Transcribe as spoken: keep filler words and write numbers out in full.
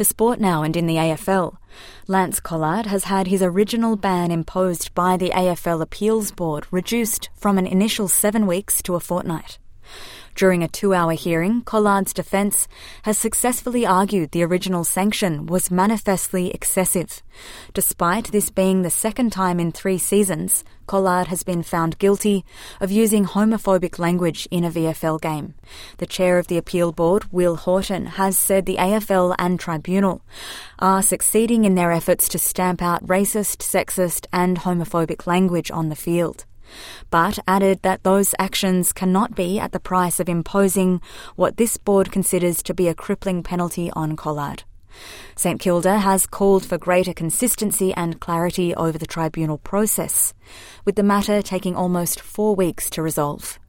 to sport now and in the A F L. Lance Collard has had his original ban imposed by the A F L Appeals Board reduced from an initial seven weeks to a fortnight. During a two-hour hearing, Collard's defence has successfully argued the original sanction was manifestly excessive. Despite this being the second time in three seasons, Collard has been found guilty of using homophobic language in a V F L game. The chair of the appeal board, Will Horton, has said the A F L and tribunal are succeeding in their efforts to stamp out racist, sexist and homophobic language on the field, but added that those actions cannot be at the price of imposing what this board considers to be a crippling penalty on Collard. St Kilda has called for greater consistency and clarity over the tribunal process, with the matter taking almost four weeks to resolve.